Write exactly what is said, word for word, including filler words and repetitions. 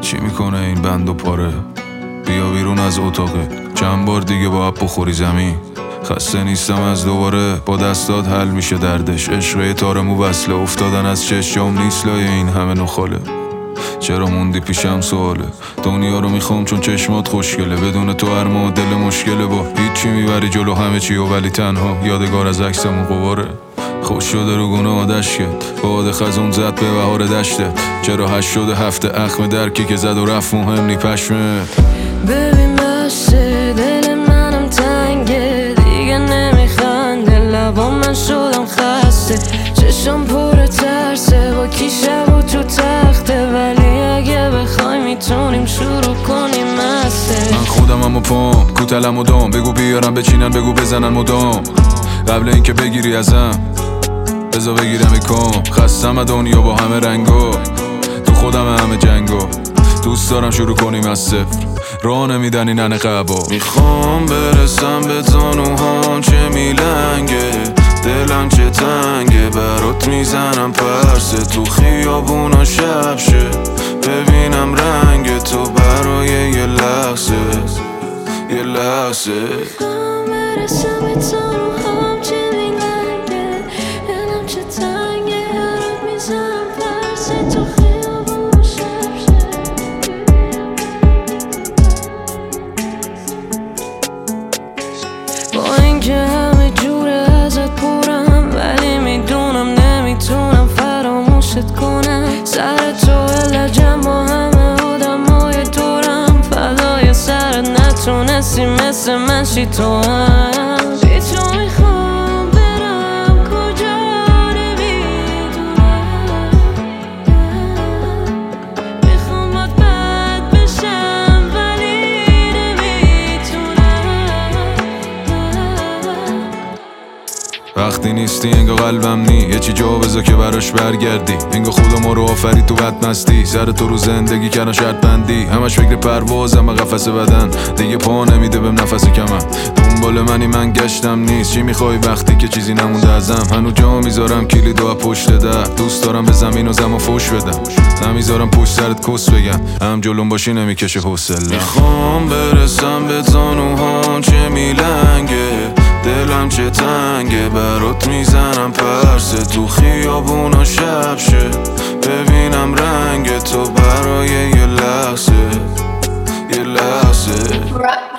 چی میکنه این بند و پاره؟ بیا بیرون از اتاقه، چند بار دیگه باید بخوری زمین. خسته نیستم از دوباره، با دستات حل میشه دردش. عشق تار مو وصله، افتادن از چشم نیست لای این همه نخاله. چرا موندی پیشم سواله، دنیا رو میخوام چون چشمات خوشگله. بدون تو هر معادل مشکله، با هیچی میبری جلو همه چی و ولی تنها یادگار از عکسمون قواره. خوش شده رو گناه دشت، باد خزون زد به بهار دشته. چرا هشت شده هفته اخم درکی که زد و رفت مهم نی پشمه. ببین بشه دل منم تنگه، دیگه نمیخنده لبام من شدم خسته. چشم پر ترسه با کی شب و تو تخته، ولی اگه بخوای میتونیم شروع کنیم مسته. من خودم هم و پام کوتلم و دام، بگو بیارم بچینن بگو بزنن مدام. قبل اینکه بگیری ازم بذار بگیرم کام. خستم دنیا با همه رنگا، تو خودم همه جنگا. دوست دارم شروع کنیم از صفر، راه نمیدن این ننه قبا. میخوام برسم به زانوهام چه میلنگه، دلم چه تنگه. برات میزنم پرسه تو خیابونا شب شه، ببینم رنگ تو برای یه لحظه یه لحظه. میخوام برسم به زانوهام چه میلنگه، دلم چه تنگه. برات میزنم پرسه تو خیابونا شب شه. با اینکه همه جوره ازت پرم، ولی میدونم نمیتونم فراموشت کنم. سر تو لجم با همه آدمای دورم، فدای سرت نتونستی مثل من شی تو هم. بی تو میخوام برم کجا نمیدونم، میخوام باد بد بشم ولی نمیتونم. وقتی نیستی انگا قلبم نی، یه چی جا بذار که براش برگردی. انگا خدا ما رو آفرید تو بدمستی، سر تو رو زندگی کردن شرط بندی. همش فکر پروازم و قفس بدن، دیگه پا نمیده بهم نفس کمم. دنبال منی من گشتم نیست، چی میخوای وقتی که چیزی نمونده ازم؟ هنو جا میذارم کلیدو از پشت در، دوست دارم به زمین و زمان فوش بدم. نمیذارم پشت سرت کس بگم، هم جلوم باشی نمیکشه حوصله. میخوام برسم به زانوهام چه میلنگه، دلم چه تنگه. برات میزنم پرسه تو خیابونا شب شه، ببینم رنگ تو برای یه لحظه یه لحظه.